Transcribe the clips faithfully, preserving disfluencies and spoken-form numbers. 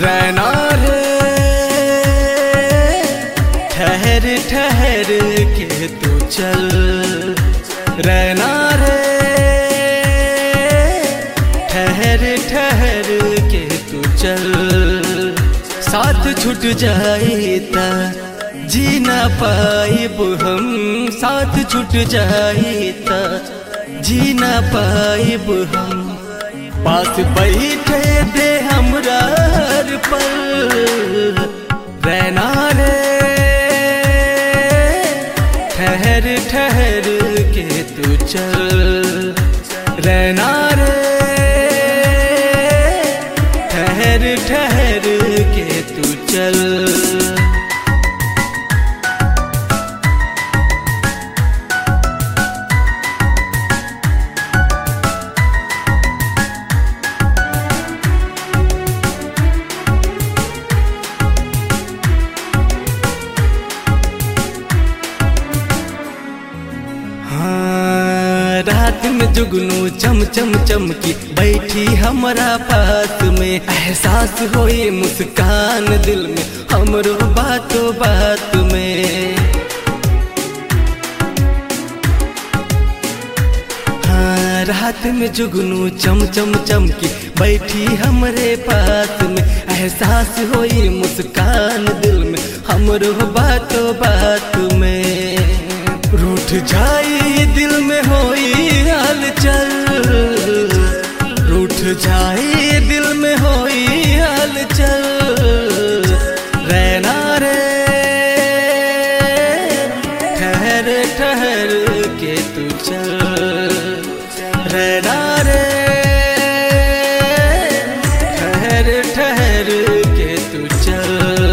रैना रे ठहर ठहर के तू चल, रैना रे ठहर ठहर के तू चल। साथ छूट जाए ता जी ना पाइब हम, साथ छूट जाए ता जी ना पाइब हम। पास बैठे दे हमरा हर पल, रैना रे ठहर ठहर के तू चल, रैना रे ठहर ठहर के तू चल। रात में जुगनू चम चम चमकी बैठी हमारा पास में, एहसास होई मुस्कान दिल में हमरो बातों बात में। हाँ रात में जुगनू चम चम चमकी बैठी हमरे पास में, एहसास होई मुस्कान दिल में हमरो बातों बात में। रूठ जाई दिल में होई हलचल, रूठ जाई दिल में होई हलचल, रैना रे ठहर ठहर के तू चल, रैना रे ठहर ठहर के तू चल।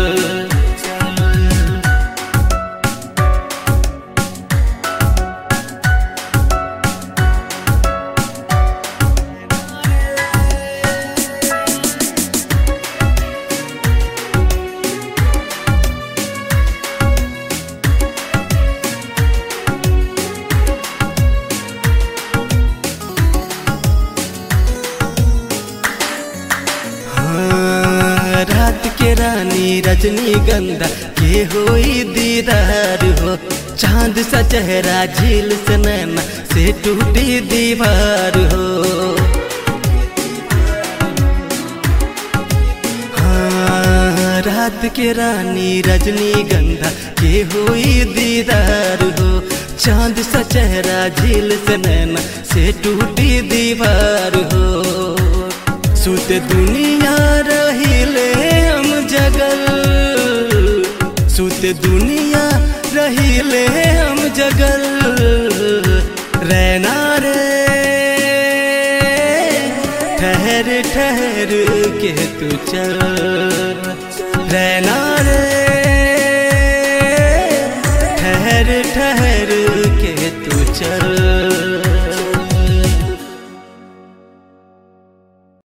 रात के रानी रजनीगंधा के होई दीदार हो, चांद सा चेहरा झील से नैना से टूटी दीवार हो। हाँ रात के रानी रजनीगंधा के होई दीदार हो, चांद सा चेहरा झील से नैना से टूटी दीवार हो। सुत दुनिया रहिले हम जगल, सुत दुनिया रहिले हम जगल, रैना रे ठहर ठहर के तू चल, रैना रे